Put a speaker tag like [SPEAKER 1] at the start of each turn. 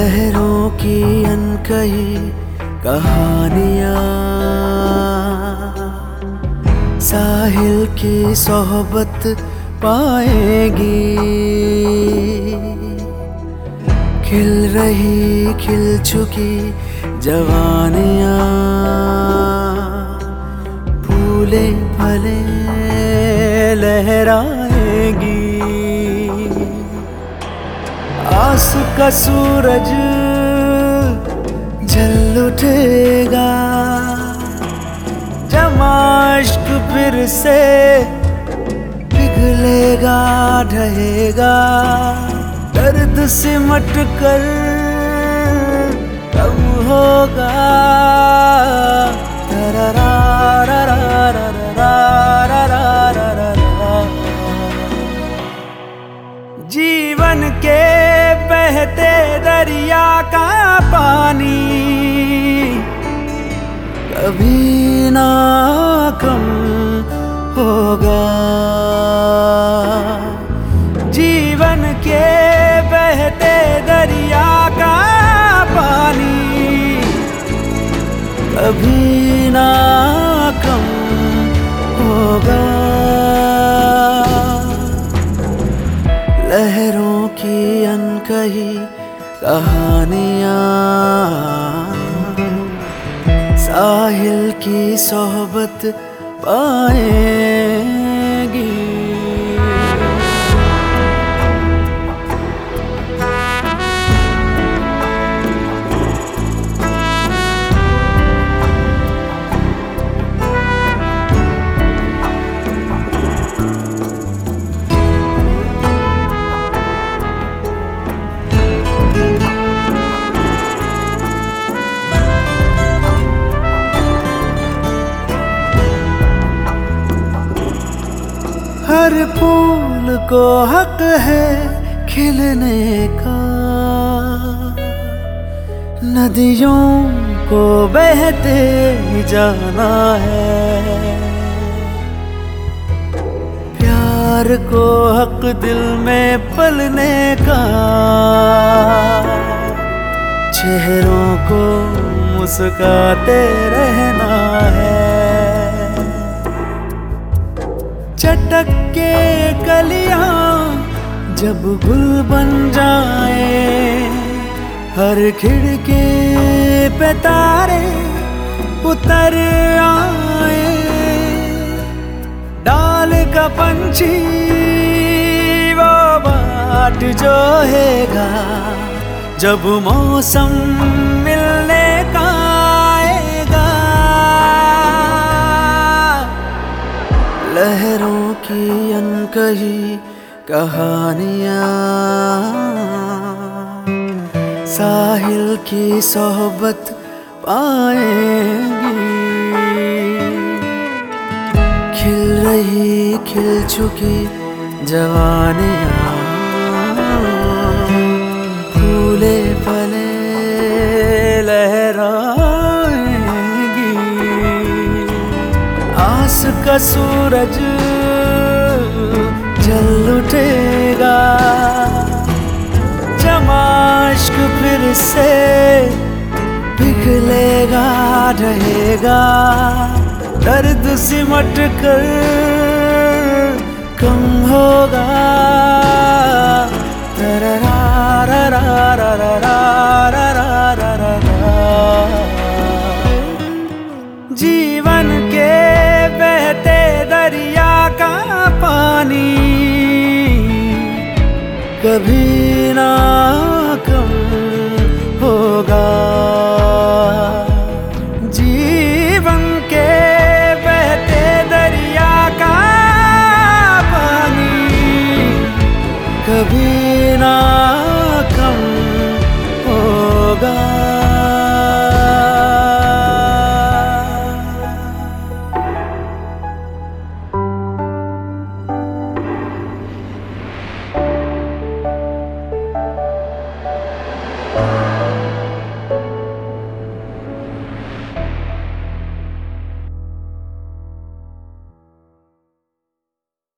[SPEAKER 1] लहरों की अनकही कहानियाँ, साहिल की सोहबत पाएगी। खिल रही खिल चुकी जवानियाँ, फूले फले लहराएगी। आस का सूरज जल उठेगा, जमा इश्क फिर से पिघलेगा ढहेगा। दर्द सिमट कर कब होगा जीवन के बहते दरिया का पानी कभी ना कम होगा। जीवन के बहते दरिया का पानी कभी ना कम होगा। लहरों की अनकही कहानियाँ, साहिल की सोहबत पाएगी। हर फूल को हक है खिलने का, नदियों को बहते जाना है। प्यार को हक दिल में पलने का, चेहरों को मुस्काते रहना है। चटक के कलियां जब गुल बन जाए, हर खिड़की पे तारे उतर आए। डाल का पंछी वो बाट जोहेगा, जब मौसम मिलने का आएगा। लहरों की अनकही कहानियाँ, साहिल की सोहबत पाएगी। खिल रही खिल चुकी जवानियाँ, फूले फले लहराएगी। आस का सूरज जल उठेगा, जमा इश्क फिर से पिघलेगा ढहेगा। दर्द सिमट कर कम होगा। जीवन के बहते दरिया का पानी कभी ना कम